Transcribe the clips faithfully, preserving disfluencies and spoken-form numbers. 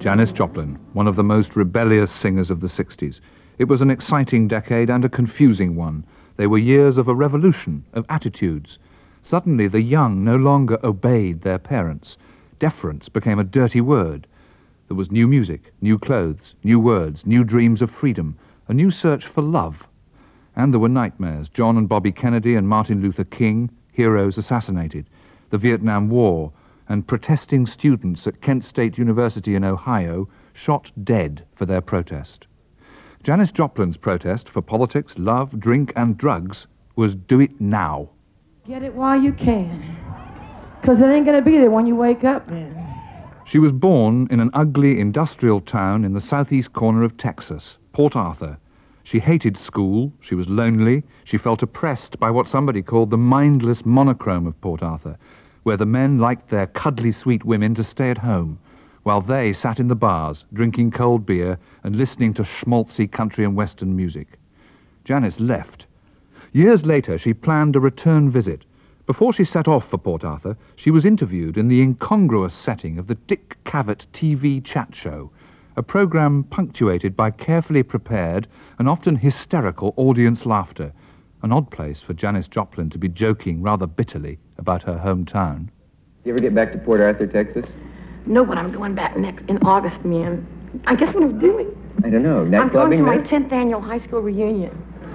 Janis Joplin, one of the most rebellious singers of the sixties. It was an exciting decade and a confusing one. They were years of a revolution, of attitudes. Suddenly the young no longer obeyed their parents. Deference became a dirty word. There was new music, new clothes, new words, new dreams of freedom, a new search for love. And there were nightmares. John and Bobby Kennedy and Martin Luther King, heroes assassinated. The Vietnam War, and protesting students at Kent State University in Ohio shot dead for their protest. Janis Joplin's protest for politics, love, drink, and drugs was do it now. Get it while you can, because it ain't going to be there when you wake up, man. She was born in an ugly industrial town in the southeast corner of Texas, Port Arthur. She hated school, she was lonely, she felt oppressed by what somebody called the mindless monochrome of Port Arthur, where the men liked their cuddly sweet women to stay at home, while they sat in the bars, drinking cold beer and listening to schmaltzy country and western music. Janis left. Years later, she planned a return visit. Before she set off for Port Arthur, she was interviewed in the incongruous setting of the Dick Cavett T V chat show, a program punctuated by carefully prepared and often hysterical audience laughter, an odd place for Janis Joplin to be joking rather bitterly about her hometown. You ever get back to Port Arthur, Texas? No, but I'm going back next in August, man. I guess what I'm doing. I don't know. Night I'm going to my there? tenth annual high school reunion.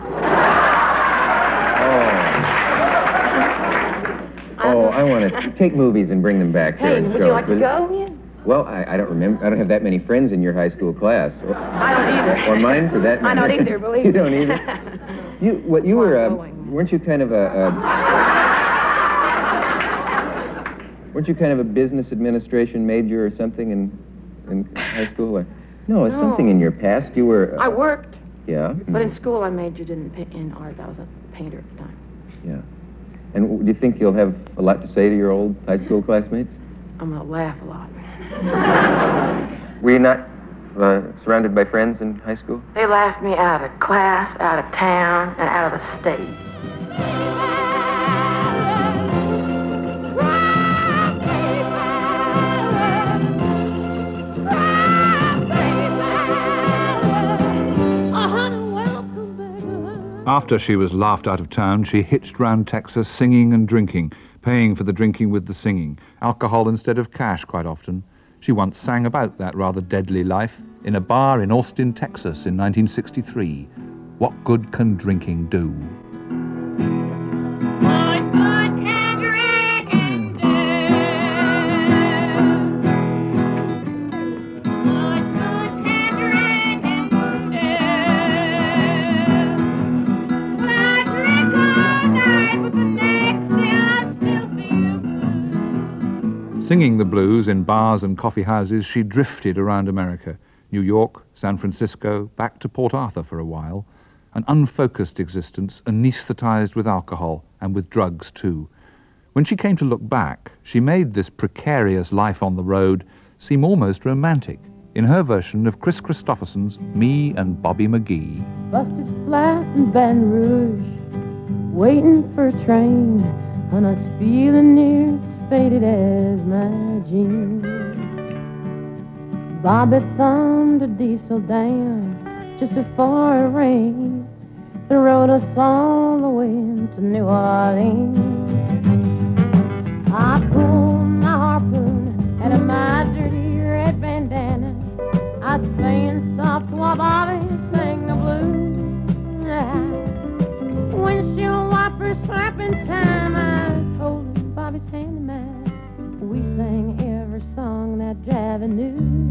Oh, I want to take movies and bring them back here Hey, and would show you us. like to go, man? Well, I, I don't remember. I don't have that many friends in your high school class. Or, I don't either. or mine, for that matter. I don't either, believe me. You don't either? You, what, you were, uh, weren't you kind of a, a... Weren't you kind of a business administration major or something in, in high school? Or, no, it's No. something in your past. You were... Uh, I worked, Yeah? but in school I majored in, pa- in art. I was a painter at the time. Yeah. And w- do you think you'll have a lot to say to your old high school classmates? I'm going to laugh a lot. Were you not uh, surrounded by friends in high school? They laughed me out of class, out of town, and out of the state. After she was laughed out of town, she hitched round Texas singing and drinking, paying for the drinking with the singing, alcohol instead of cash quite often. She once sang about that rather deadly life in a bar in Austin, Texas in nineteen sixty-three. What good can drinking do? What good can drinking do? What good can drinking do? Well, I drink all night, but the next day I still feel blue. Singing the blues in bars and coffee houses, she drifted around America, New York, San Francisco, back to Port Arthur for a while, an unfocused existence anesthetized with alcohol and with drugs too. When she came to look back, she made this precarious life on the road seem almost romantic in her version of Chris Christopherson's Me and Bobby McGee. Busted flat in Baton Rouge, waiting for a train, and I was feeling near as faded as my jeans. Bobby thumbed a diesel down just before it rained and rode us all the way to New Orleans. I pulled my harpoon out of my dirty red bandana. I was playing soft while Bobby sang the blues. Windshield wipers slapping time, I was holding Bobby's hand in mine. We sang every song that Javi knew.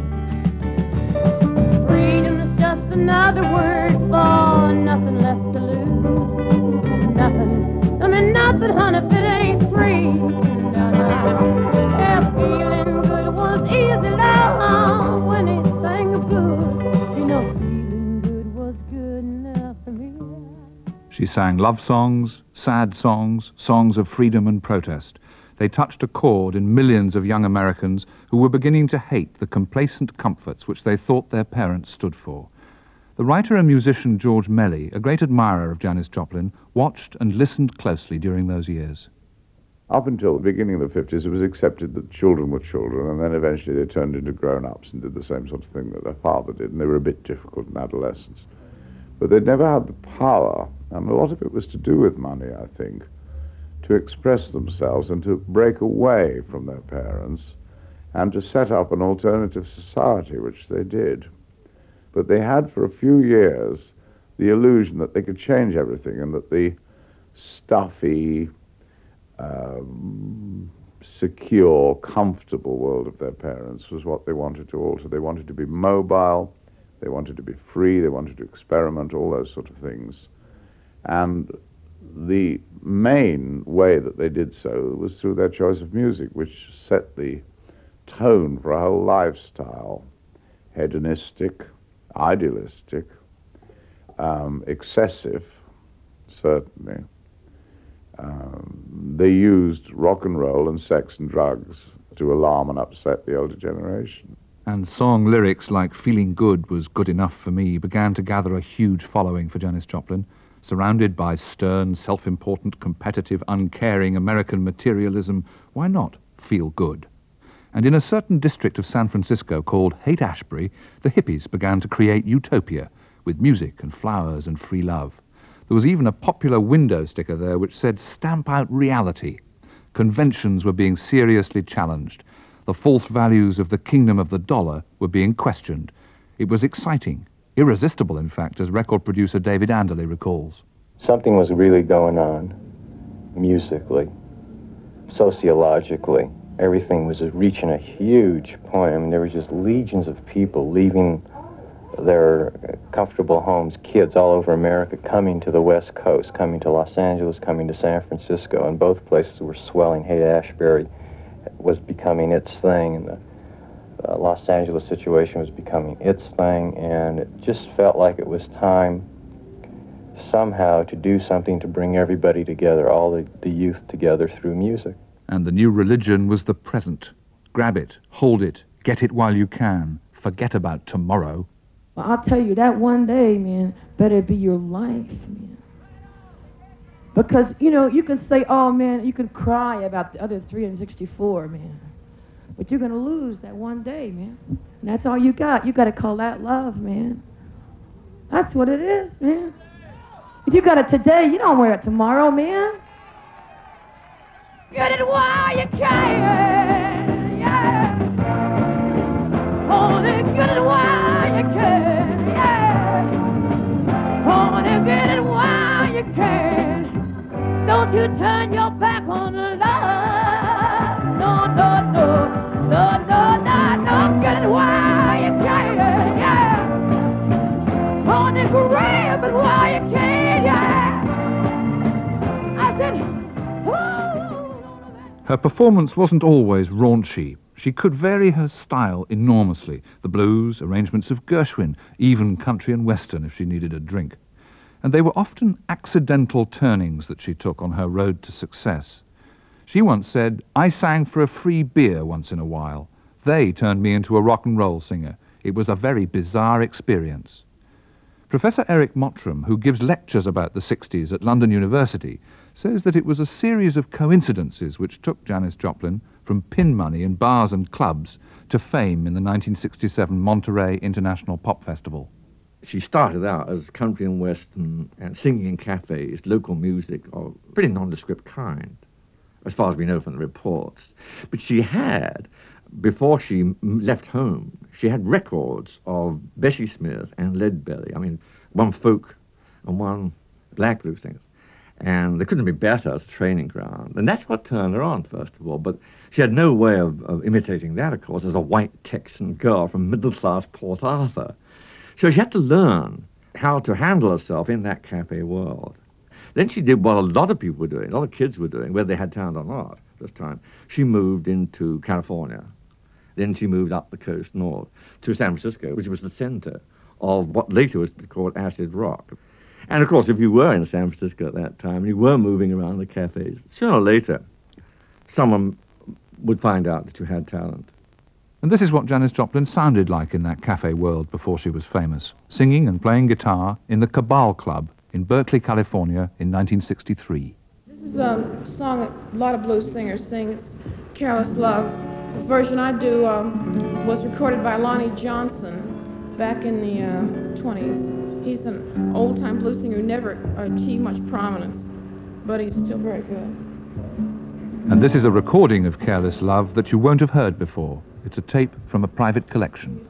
Freedom is just another word for nothing left to lose. Nothing, I mean nothing, honey, if it ain't free. No, no. Yeah, feeling good was easy, love, when he sang the blues. You know, feeling good was good enough for me. She sang love songs, sad songs, songs of freedom and protest. They touched a chord in millions of young Americans who were beginning to hate the complacent comforts which they thought their parents stood for. The writer and musician George Melly, a great admirer of Janis Joplin, watched and listened closely during those years. Up until the beginning of the fifties, it was accepted that children were children, and then eventually they turned into grown-ups and did the same sort of thing that their father did, and they were a bit difficult in adolescence. But they'd never had the power, and a lot of it was to do with money, I think, to express themselves and to break away from their parents and to set up an alternative society, which they did. But they had for a few years the illusion that they could change everything and that the stuffy, um, secure, comfortable world of their parents was what they wanted to alter. They wanted to be mobile, they wanted to be free, they wanted to experiment, all those sort of things. And the main way that they did so was through their choice of music, which set the tone for a whole lifestyle. Hedonistic, idealistic, um, excessive, certainly. Um, they used rock and roll and sex and drugs to alarm and upset the older generation. And song lyrics like Feeling Good Was Good Enough For Me began to gather a huge following for Janis Joplin. Surrounded by stern, self-important, competitive, uncaring American materialism, why not feel good? And in a certain district of San Francisco called Haight-Ashbury, the hippies began to create utopia with music and flowers and free love. There was even a popular window sticker there which said, "Stamp out reality." Conventions were being seriously challenged. The false values of the kingdom of the dollar were being questioned. It was exciting, irresistible, in fact, as record producer David Anderley recalls. Something was really going on, musically, sociologically. Everything was reaching a huge point. I mean, there was just legions of people leaving their comfortable homes, kids all over America coming to the West Coast, coming to Los Angeles, coming to San Francisco, and both places were swelling. Haight-Ashbury was becoming its thing, and the uh, Los Angeles situation was becoming its thing, and it just felt like it was time somehow to do something to bring everybody together, all the, the youth together through music. And the new religion was the present. Grab it, hold it, get it while you can, forget about tomorrow. Well, I'll tell you, that one day, man, better be your life, man. Because, you know, you can say, oh, man, you can cry about the other three hundred sixty-four, man. But you're going to lose that one day, man. And that's all you got. You got to call that love, man. That's what it is, man. If you got it today, you don't wear it tomorrow, man. Get it while you can, yeah. Honey, get it while you can, yeah. Honey, get it while you can. Don't you turn your back on love. No, no, no, no, no, no, no. Get it while you can, yeah. Honey, grab it while you can, yeah. I said, her performance wasn't always raunchy. She could vary her style enormously. The blues, arrangements of Gershwin, even country and western if she needed a drink. And they were often accidental turnings that she took on her road to success. She once said, "I sang for a free beer once in a while. They turned me into a rock and roll singer. It was a very bizarre experience." Professor Eric Mottram, who gives lectures about the sixties at London University, says that it was a series of coincidences which took Janis Joplin from pin money in bars and clubs to fame in the nineteen sixty-seven Monterey International Pop Festival. She started out as country and western and singing in cafes, local music of pretty nondescript kind, as far as we know from the reports. But she had, before she left home, she had records of Bessie Smith and Leadbelly. I mean, one folk and one black blues singer. And they couldn't be better as a training ground. And that's what turned her on, first of all. But she had no way of, of imitating that, of course, as a white Texan girl from middle-class Port Arthur. So she had to learn how to handle herself in that cafe world. Then she did what a lot of people were doing, a lot of kids were doing, whether they had talent or not at this time. She moved into California. Then she moved up the coast north to San Francisco, which was the center of what later was called acid rock. And, of course, if you were in San Francisco at that time, and you were moving around the cafes, sooner or later, someone would find out that you had talent. And this is what Janis Joplin sounded like in that cafe world before she was famous, singing and playing guitar in the Cabal Club in Berkeley, California in nineteen sixty-three. This This is a song that a lot of blues singers sing. It's Careless Love. The version I do um, was recorded by Lonnie Johnson back in the uh, twenties. He's an old-time blues singer who never achieved much prominence, but he's still very good. And this is a recording of Careless Love that you won't have heard before. It's a tape from a private collection.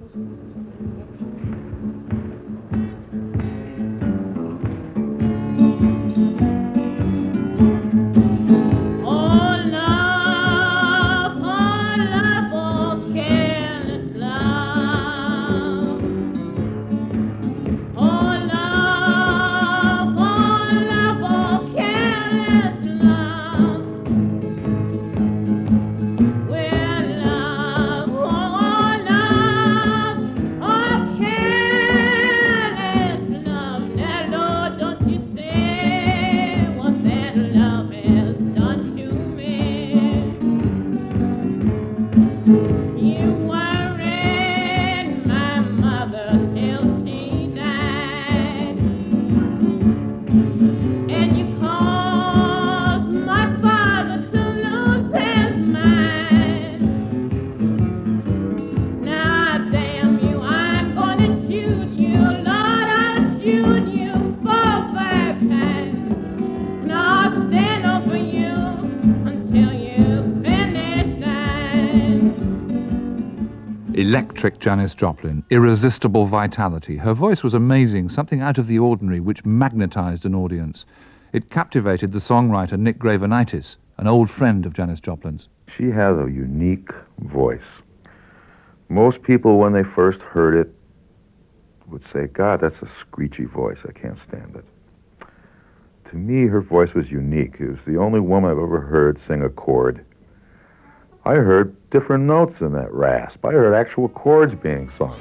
Electric Janis Joplin, irresistible vitality. Her voice was amazing, something out of the ordinary which magnetized an audience. It captivated the songwriter Nick Gravenitis, an old friend of Janis Joplin's. She has a unique voice. Most people, when they first heard it, would say, God, that's a screechy voice. I can't stand it. To me, her voice was unique. It was the only woman I've ever heard sing a chord. I heard different notes in that rasp. I heard actual chords being sung.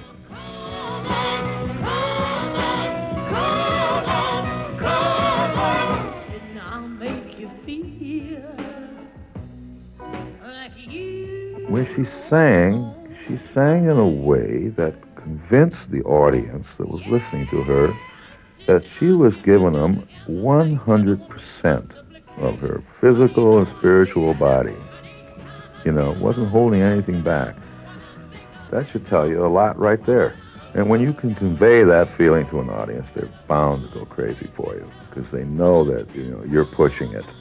When she sang, she sang in a way that convinced the audience that was listening to her that she was giving them one hundred percent of her physical and spiritual body. You know, wasn't holding anything back. That should tell you a lot right there. And when you can convey that feeling to an audience, they're bound to go crazy for you because they know that, you know, you're pushing it.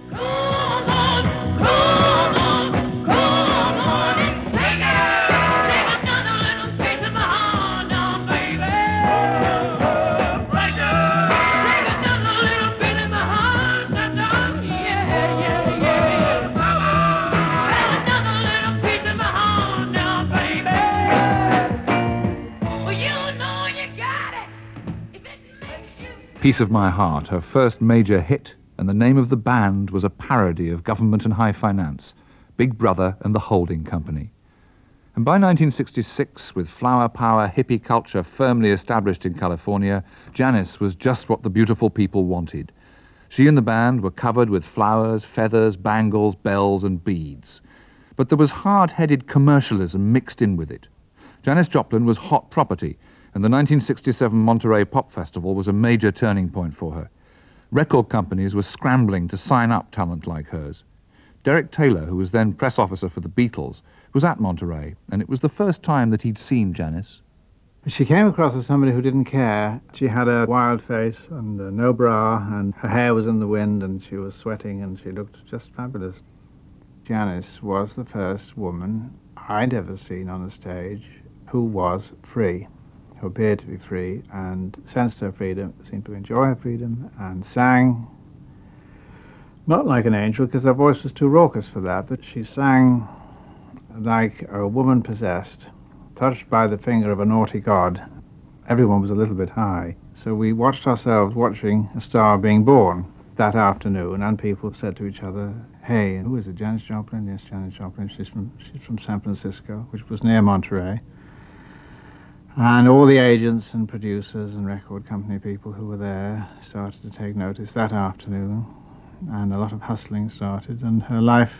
Piece of My Heart, her first major hit, and the name of the band was a parody of government and high finance, Big Brother and the Holding Company. And by nineteen sixty-six, with flower power hippie culture firmly established in California, Janis was just what the beautiful people wanted. She and the band were covered with flowers, feathers, bangles, bells, and beads. But there was hard-headed commercialism mixed in with it. Janis Joplin was hot property, and the nineteen sixty-seven Monterey Pop Festival was a major turning point for her. Record companies were scrambling to sign up talent like hers. Derek Taylor, who was then press officer for the Beatles, was at Monterey, and it was the first time that he'd seen Janis. She came across as somebody who didn't care. She had a wild face and uh, no bra, and her hair was in the wind, and she was sweating, and she looked just fabulous. Janis was the first woman I'd ever seen on a stage who was free, who appeared to be free and sensed her freedom, seemed to enjoy her freedom, and sang, not like an angel, because her voice was too raucous for that, but she sang like a woman possessed, touched by the finger of a naughty god. Everyone was a little bit high, so we watched ourselves watching a star being born that afternoon, and people said to each other, hey, who is it, Janis Joplin? Yes, Janis Joplin. She's from, she's from San Francisco, which was near Monterey. And all the agents and producers and record company people who were there started to take notice that afternoon, and a lot of hustling started, and her life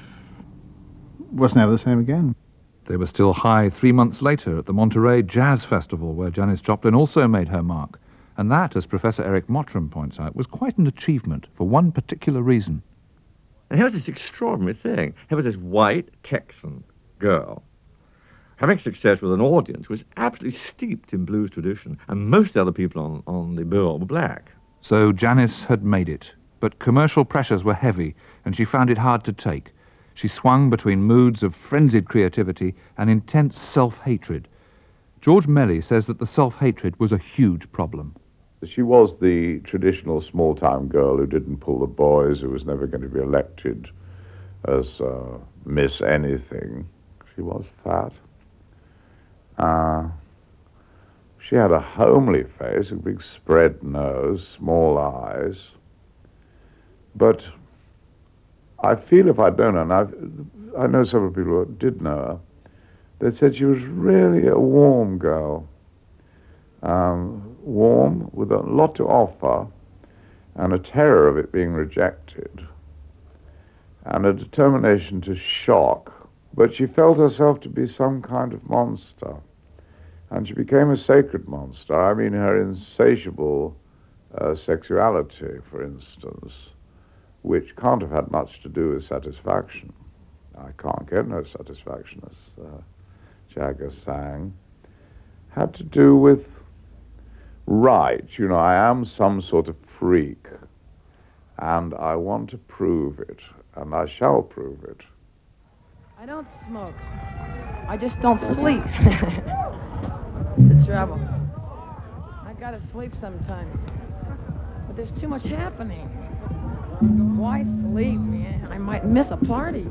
was never the same again. They were still high three months later at the Monterey Jazz Festival, where Janis Joplin also made her mark. And that, as Professor Eric Mottram points out, was quite an achievement for one particular reason. And here was this extraordinary thing. Here was this white Texan girl having success with an audience who was absolutely steeped in blues tradition, and most of the other people on, on the bill were black. So Janis had made it, but commercial pressures were heavy, and she found it hard to take. She swung between moods of frenzied creativity and intense self-hatred. George Melly says that the self-hatred was a huge problem. She was the traditional small-town girl who didn't pull the boys, who was never going to be elected as uh, Miss Anything. She was fat. Uh, she had a homely face, a big spread nose, small eyes. But I feel if I'd known her, and I've, I know several people who did know her, they said she was really a warm girl. Um, warm, with a lot to offer, and a terror of it being rejected, and a determination to shock. But she felt herself to be some kind of monster, and she became a sacred monster. I mean, her insatiable uh, sexuality, for instance, which can't have had much to do with satisfaction. I can't get no satisfaction, as uh, Jagger sang, had to do with right. You know, I am some sort of freak, and I want to prove it, and I shall prove it. I don't smoke. I just don't sleep. It's the trouble. I gotta sleep sometime. But there's too much happening. Why sleep, man? I might miss a party.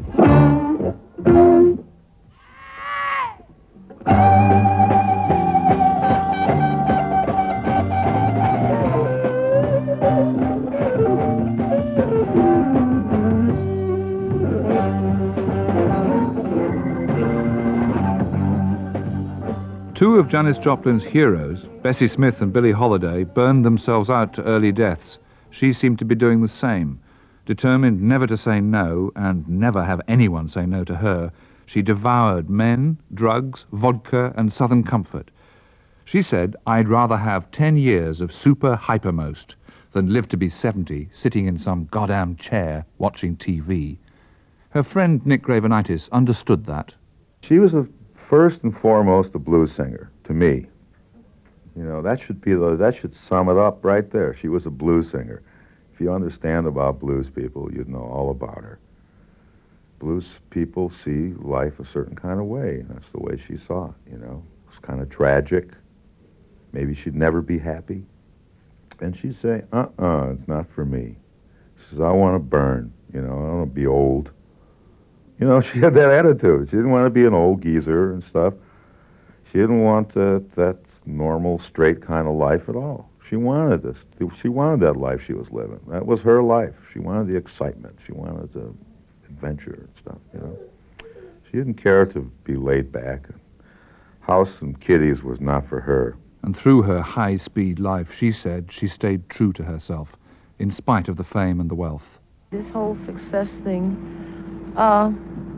Two of Janis Joplin's heroes, Bessie Smith and Billie Holiday, burned themselves out to early deaths. She seemed to be doing the same. Determined never to say no, and never have anyone say no to her, she devoured men, drugs, vodka, and Southern comfort. She said, "I'd rather have ten years of super hypermost than live to be seventy, sitting in some goddamn chair watching T V." Her friend Nick Gravenitis understood that. She was a first and foremost a blues singer, to me. You know, that should be the, that should sum it up right there. She was a blues singer. If you understand about blues people, you'd know all about her. Blues people see life a certain kind of way. That's the way she saw it, you know. It's kind of tragic. Maybe she'd never be happy. And she'd say, uh-uh, it's not for me. She says, I want to burn, you know, I don't want to be old. You know, she had that attitude. She didn't want to be an old geezer and stuff. She didn't want uh, that normal, straight kind of life at all. She wanted this. She wanted that life she was living. That was her life. She wanted the excitement. She wanted the adventure and stuff, you know. She didn't care to be laid back. House and kiddies was not for her. And through her high-speed life, she said she stayed true to herself, in spite of the fame and the wealth. This whole success thing, uh,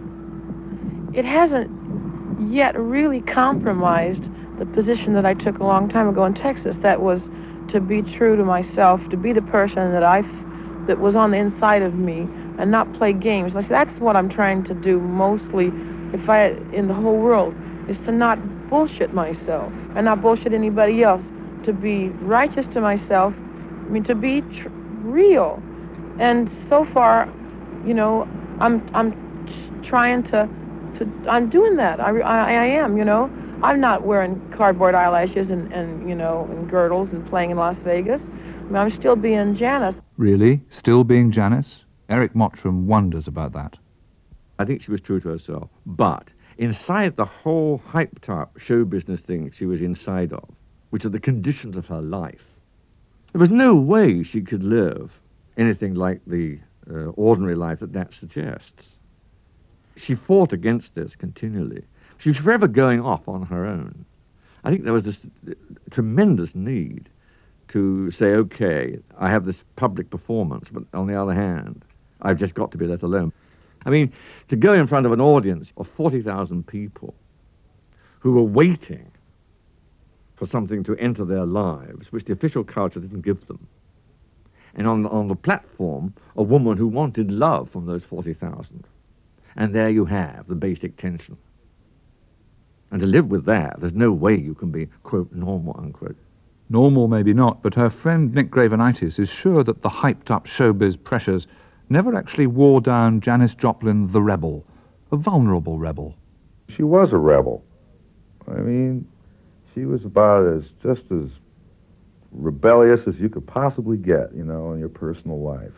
it hasn't yet really compromised the position that I took a long time ago in Texas. That was to be true to myself, to be the person that I, f- that was on the inside of me, and not play games. Like, that's what I'm trying to do mostly, if I, in the whole world, is to not bullshit myself and not bullshit anybody else. To be righteous to myself, I mean, to be tr- real. And so far, you know, I'm I'm trying to, to I'm doing that. I, I, I am, you know. I'm not wearing cardboard eyelashes and, and, you know, and girdles and playing in Las Vegas. I mean, I'm still being Janis. Really? Still being Janis? Eric Mottram wonders about that. I think she was true to herself. But inside the whole hyped-up show business thing she was inside of, which are the conditions of her life, there was no way she could live anything like the uh, ordinary life that that suggests. She fought against this continually. She was forever going off on her own. I think there was this uh, tremendous need to say, okay, I have this public performance, but on the other hand, I've just got to be let alone. I mean, to go in front of an audience of forty thousand people who were waiting for something to enter their lives, which the official culture didn't give them, And on, on the platform, a woman who wanted love from those forty thousand. And there you have the basic tension. And to live with that, there's no way you can be, quote, normal, unquote. Normal, maybe not, but her friend Nick Gravenitis is sure that the hyped-up showbiz pressures never actually wore down Janis Joplin the rebel, a vulnerable rebel. She was a rebel. I mean, she was about as, just as rebellious as you could possibly get, you know, in your personal life.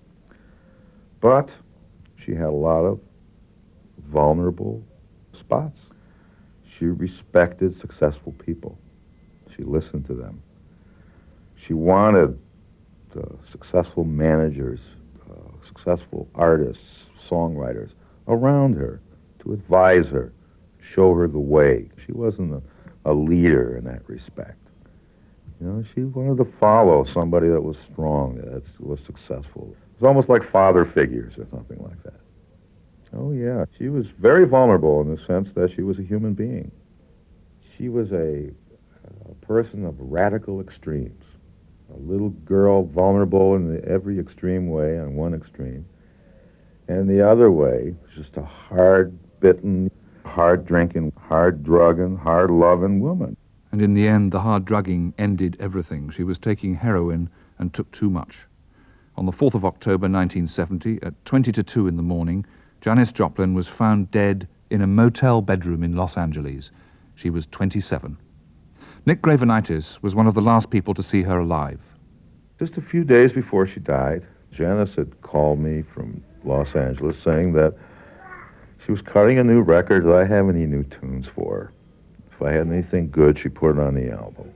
But she had a lot of vulnerable spots. She respected successful people. She listened to them. She wanted uh, successful managers, uh, successful artists, songwriters around her to advise her, show her the way. She wasn't a, a leader in that respect. You know, she wanted to follow somebody that was strong, that was successful. It was almost like father figures or something like that. Oh, yeah. She was very vulnerable in the sense that she was a human being. She was a, a person of radical extremes. A little girl vulnerable in the, every extreme way on one extreme. And the other way, just a hard-bitten, hard-drinking, hard-drugging, hard-loving woman. And in the end, the hard drugging ended everything. She was taking heroin and took too much. On the fourth of October nineteen seventy, at twenty to two in the morning, Janis Joplin was found dead in a motel bedroom in Los Angeles. She was twenty-seven. Nick Gravenitis was one of the last people to see her alive. Just a few days before she died, Janis had called me from Los Angeles saying that she was cutting a new record. Did I have any new tunes for her? If I had anything good, she put it on the album.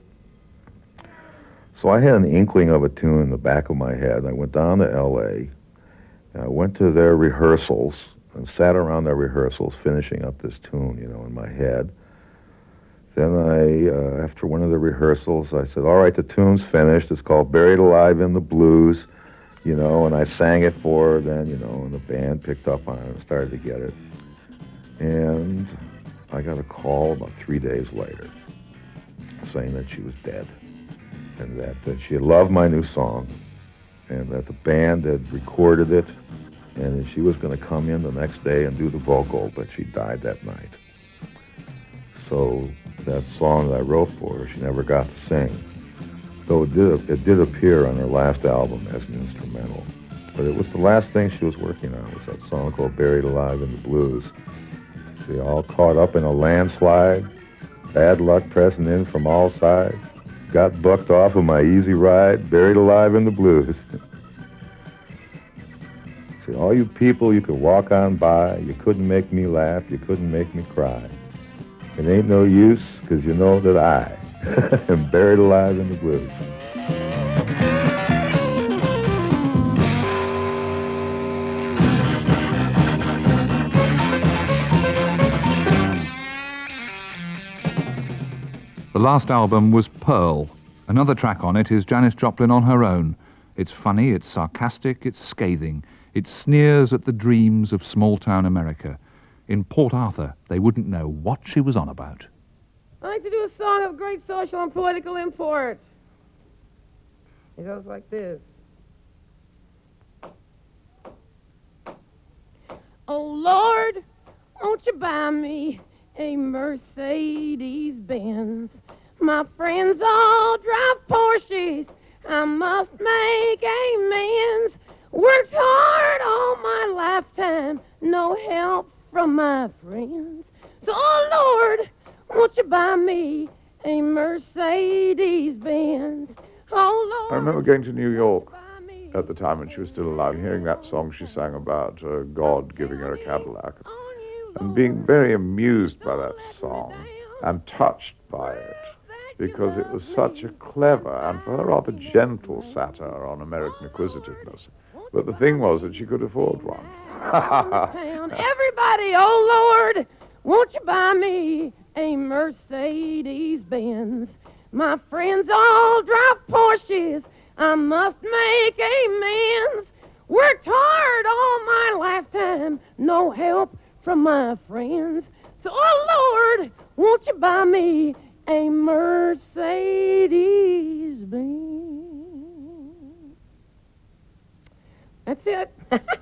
So I had an inkling of a tune in the back of my head. I went down to L A, and I went to their rehearsals and sat around their rehearsals finishing up this tune, you know, in my head. Then I, uh, after one of the rehearsals, I said, all right, the tune's finished. It's called Buried Alive in the Blues, you know, and I sang it for her then, you know, and the band picked up on it and started to get it. And I got a call about three days later saying that she was dead and that, that she had loved my new song and that the band had recorded it and she was going to come in the next day and do the vocal, but she died that night. So that song that I wrote for her, she never got to sing. Though it did, it did appear on her last album as an instrumental. But it was the last thing she was working on, was that song called Buried Alive in the Blues. She all caught up in a landslide, bad luck pressing in from all sides, got bucked off of my easy ride, buried alive in the blues. See, all you people you could walk on by, you couldn't make me laugh, you couldn't make me cry. It ain't no use, 'cause you know that I am buried alive in the blues. The last album was Pearl. Another track on it is Janis Joplin on her own. It's funny, it's sarcastic, it's scathing. It sneers at the dreams of small-town America. In Port Arthur, they wouldn't know what she was on about. I like to do a song of great social and political import. It goes like this. Oh, Lord, won't you buy me a Mercedes-Benz? My friends all drive Porsches. I must make amends. Worked hard all my lifetime, no help from my friends. So, oh, Lord, won't you buy me a Mercedes-Benz? Oh, Lord. I remember going to New York at the time when she was still alive, hearing that song she sang about uh, God giving her a Cadillac, and being very amused by that song and touched by it, because it was such a clever and for her rather gentle satire on American acquisitiveness. But the thing was that she could afford one. Everybody, oh Lord, won't you buy me a Mercedes-Benz? My friends all drive Porsches. I must make amends. Worked hard all my lifetime, no help from my friends. So, oh Lord, won't you buy me a Mercedes-Benz? That's it.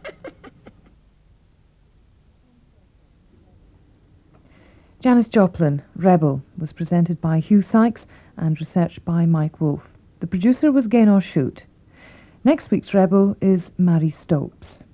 Janis Joplin, Rebel, was presented by Hugh Sykes and researched by Mike Wolfe. The producer was Gaynor Shute. Next week's Rebel is Mary Stopes.